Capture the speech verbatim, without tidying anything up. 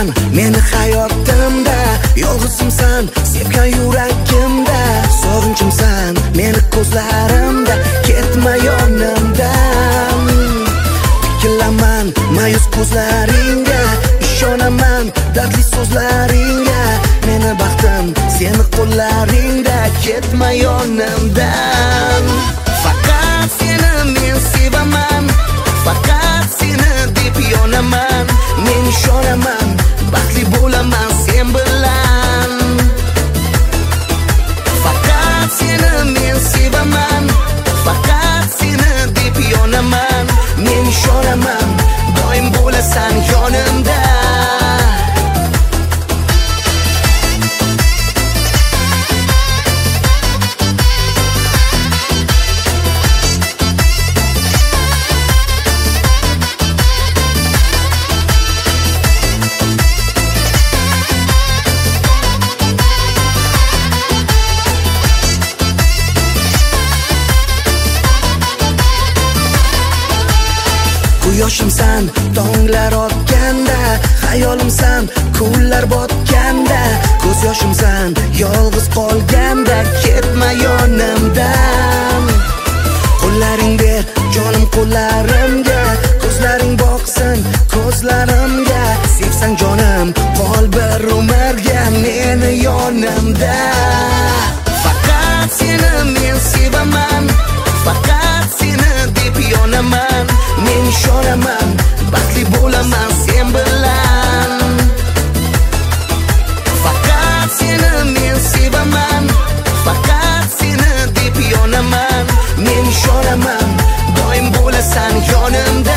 yo'qsan meni hayotimda, yolg'izimsan sevgan yuragimda, sog'inchimsan meni ko'zlarimda, ketma yonimdan. Tikilaman mayus ko'zlaringga, ishonaman dardli so'zlaringga, meni baxtim seni qo'llaringda, ketma yonimdan. Faqat seni men sevaman, faqat seni deb yonaman, men ishonaman baxtli bo'laman sen bilan. Faqat seni men sevaman, faqat seni deb yonaman, men ishonaman doim bo'lasan yonimda. Quyoshimsan tonglar otganda, xayolimsan kunlar botganda, ko'z yoshimsan yolg'iz qolganda, ketma yonimdan. Qo'llaring ber jonim qo'llarimga, ko'zlaring boqsin ko'zlarimga, sevsang jonim qol bir umrga meni yonimda. Faqat seni men sevaman, faqat seni deb yonaman, men ishonaman baxtli bo'laman sen bilan. Faqat seni men sevaman, faqat seni deb yonaman, men ishonaman doim bo'lasan yonimda.